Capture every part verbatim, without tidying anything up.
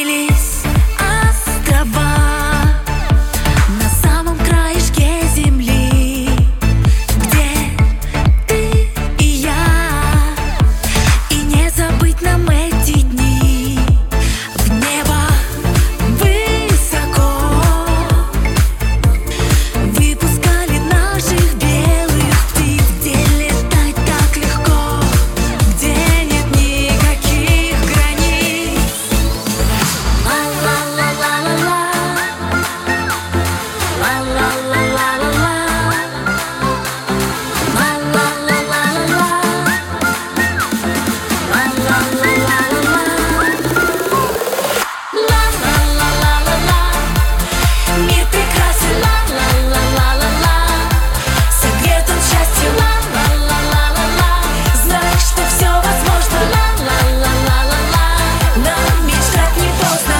Встретились острова на самом краешке земли, где ты и я, и не забыть нам эти дни. В небо высоко выпускали наших белых птиц, где летать так легко, где нет никаких границ. Ла-ла-ла-ла-ла-ла, ла-ла-ла-ла-ла-ла, ла-ла-ла-ла-ла-ла, ла-ла-ла-ла-ла-ла. Мир прекрасен, ла-ла-ла-ла-ла-ла, согрет он счастьем, ла-ла-ла-ла-ла-ла. Знаешь, что все возможно, ла-ла-ла-ла-ла-ла. Нам мечтать не поздно.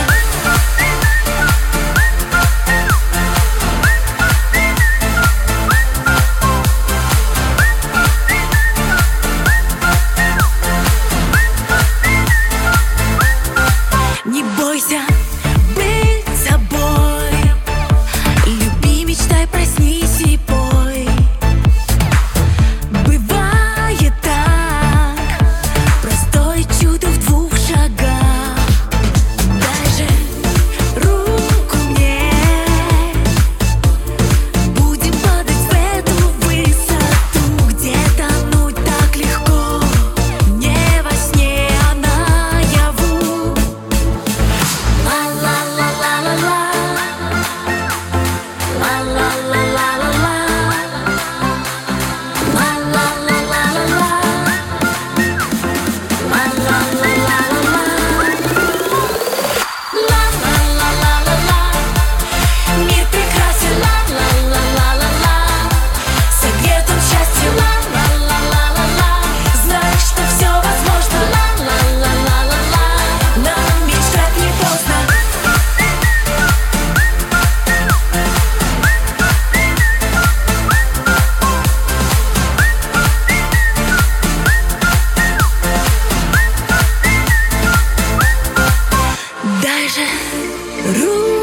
Не бойся быть собой, люби, мечтай, проснись и пой. Бывает так, простое чудо в двух шагах. Дай же руку мне, будем падать в эту высоту, где тонуть так легко, не во сне, а наяву. Ла-ла-ла-ла-ла-ла, ла-ла-ла-ла-ла-ла, ла-ла-ла-ла-ла-ла, ла-ла-ла-ла-ла-ла. Мир прекрасен, ла-ла-ла-ла-ла-ла, согрет он счастьем, ла-ла-ла-ла-ла-ла. Знаешь, что все возможно, ла-ла-ла-ла-ла-ла. Нам мечтать не поздно. Дай же руку